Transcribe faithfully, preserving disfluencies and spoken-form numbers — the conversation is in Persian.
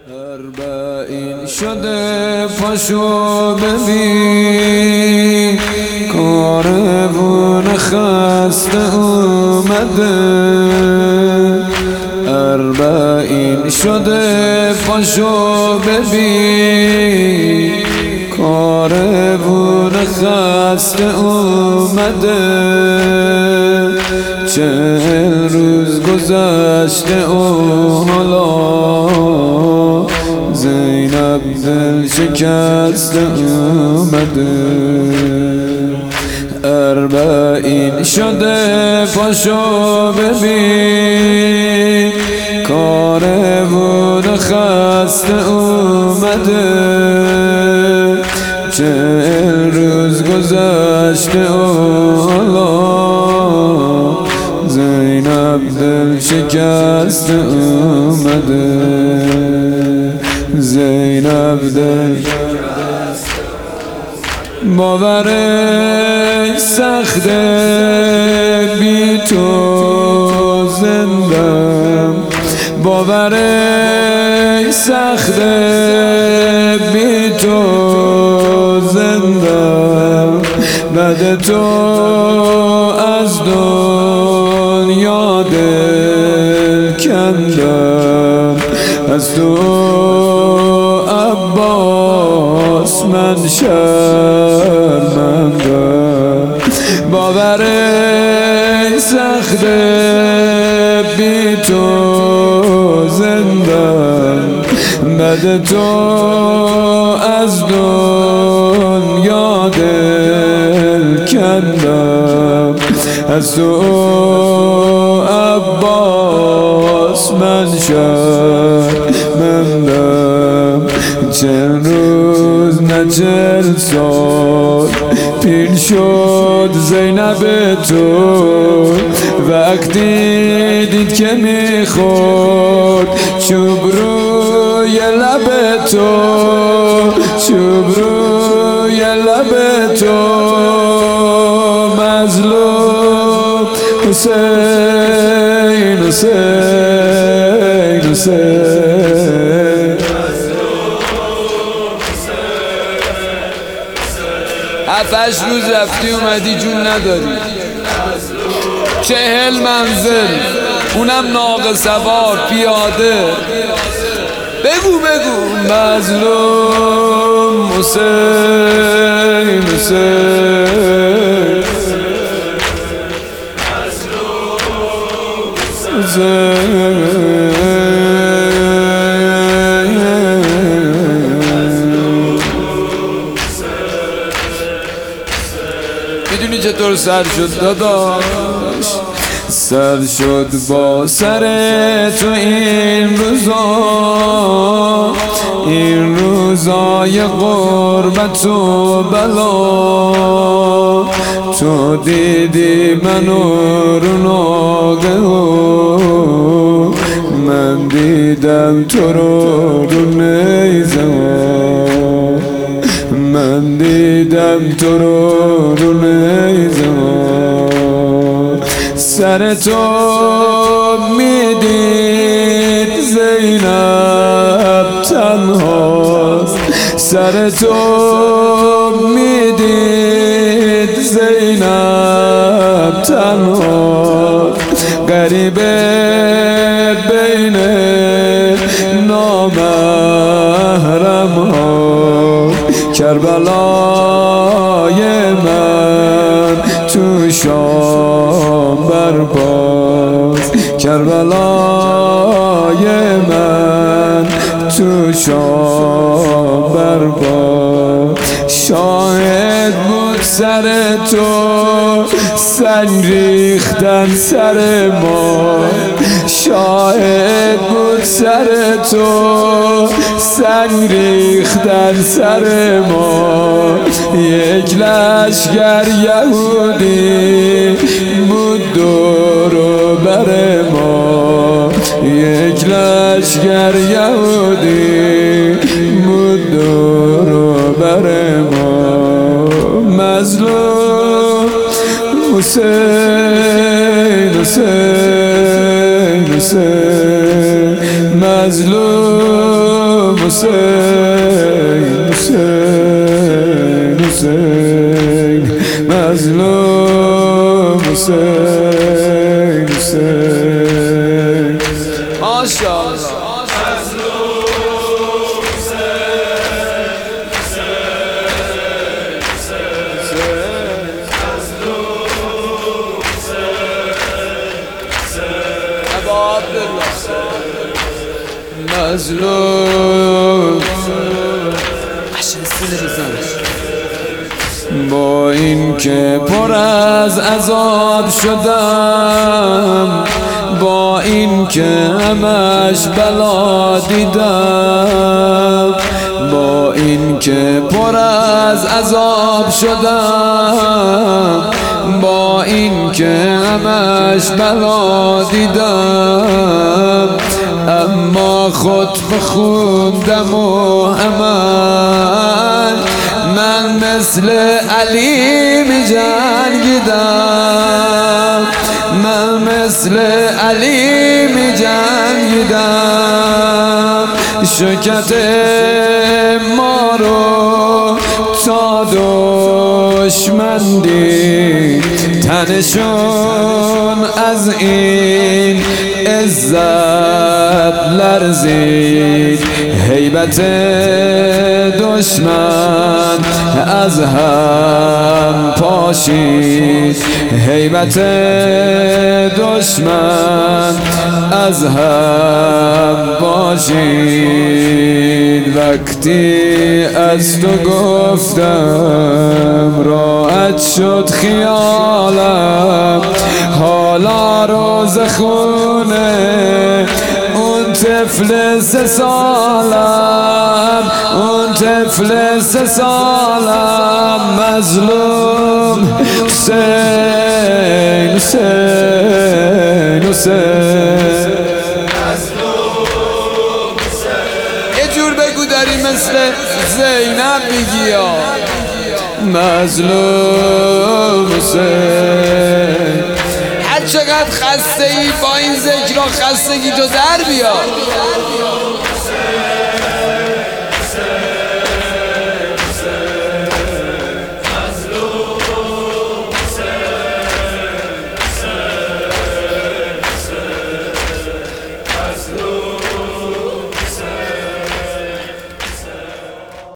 اربعین شده پاشو ببین کاروون خسته اومده. اربعین شده پاشو ببین کاروون خسته اومده. چهل روز گذشته و حالا زینب دل شکسته اومده. اربعین شده پاشو ببین کاروون خسته اومده. چهل روز گذشته و حالا زینب دل شکسته اومده. زینب دل باورش سخته بی تو زندم. باورش سخته بی تو زندم. بعد تو از دنیا دل کندم. از تو عباس من شرمندم. باورش سخته بی تو زندم. بعد تو از دنیا دل کندم. از تو عباس من شرمندم. چند روز نه چل سال پیر شد زینب تو. وقتی دید که میخورد چوب روی لب تو. چوب روی لب تو مظلوم حسین حسین حسین. هفتش روز رفتی اومدی جون نداری. چهل منزل اونم ناقه سوار پیاده. بگو بگو مظلوم حسین حسین حسین. میدونی چطور سر شد داداش؟ سر شد با سر تو این روزا. این روزای غربت و بلا. تو دیدی منو رو ناگهان. من دیدم تو رو رو نیزم. من دیدم تو رو رو نیزم. سر تو میدید زینب تنهاست. سر تو میدید زینب تنهاست. غریبه بین نامحرم ها. کربلای من تو شام برپاس. کربلای من تو شام برپاس. شاهد بود سر تو سنگ ریختن سر ما. شاهد بود سر تو سنگ ریختن سر ما. یک لشگر یهودی بود دور و بر ما. یک لشگر یهودی بود دور و بر ما. مظلوم حسین حسین حسین مظلوم حسین حسین حسین مظلوم حسین حسین ماشاءالله مظلوم با این که پر از عذاب شدم، با این که همش بلا دیدم، با این که پر از عذاب شدم، با این که همش بلا دیدم، اما خود بخوندم و همان من مثل علی می جنگیدم، من مثل علی می جنگیدم، شکت ما رو تا دشمندی تنشون از این عزت لرزید، هیبت دشمن از هم پاشید، هیبت دشمن از هم پاشید. وقتی از تو گفتم راحت شد خیالم، حالا روز خونه اون طفل سه سالم، اون طفل سه سالم مظلوم حسین حسین حسین یه جور بگو داری مثل زینب میگی یا مظلوم حسین. هر چقدر خسته ای با این ذکر خستگی تو در بیا.